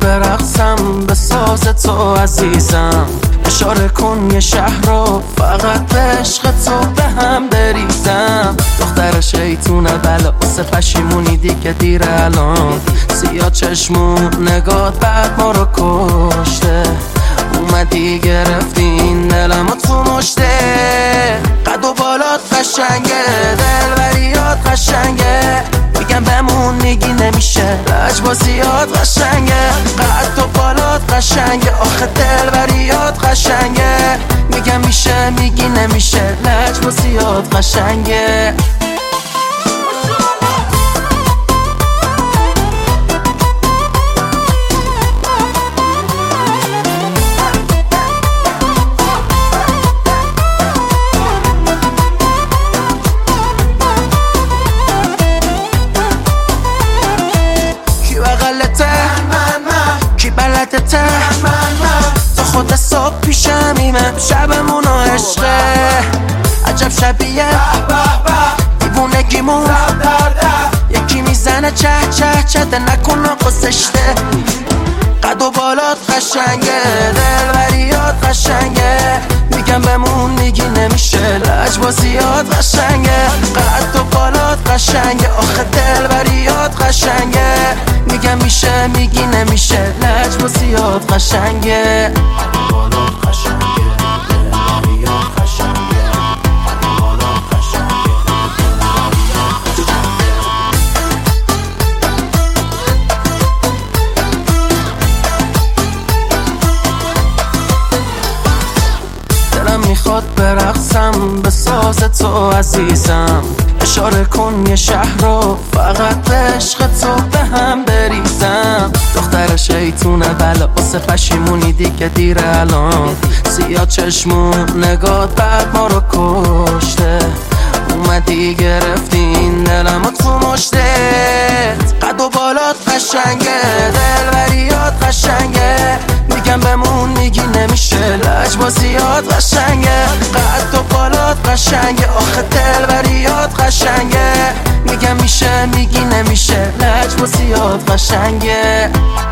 برقصم به ساز تو عزیزم. اشاره کن یه شهر رو فقط به عشق تو به هم بریزم. دختر شیطونه بلا واسه پشیمونی دیگه دیر الان. سیاه چشمون نگات بعد ما رو کشته. اومدی گرفتی این دلمو تو مشته. قد و بالات قشنگه، دلبریات قشنگه. میگم بمون میگی نمیشه، لجبازیات قشنگه. قد و بالات قشنگه، آخه دلبریات قشنگه. میگم میشه میگی نمیشه، لجبازیات قشنگه. کی بلدته تو خود صبح پیشمیمه، شبمون و عشقه. عجب شبیه دیوونگیمون، یکی میزنه چه چه چه ده نکن قصشته. قد و بالات قشنگه، دلبریات قشنگه. میگم بمون میگی نمیشه، لجبازیات قشنگه. قد و بالات قشنگه، آخه دلبریات قشنگه. میگم میشه میگی نمیشه، لجبازیات قشنگه. میخواد برقصم به ساز تو عزیزم. اشاره کن یه شهر رو فقط به عشق تو به هم بریزم. دختر شیطونه بلا واسه پشیمونی دیگه دیر الان. سیاه چشمون نگات بعد ما رو کشته. اومدی گرفتی این دلمو تو مشتت. قد و بالات قشنگه، دلبریات قشنگه. میگم بمون میگی نمیشه، لجبازیات قشنگه. قد و بالات قشنگه، آخه دلبریات قشنگه. میگم میشه میگی نمیشه، لجبازیات قشنگه.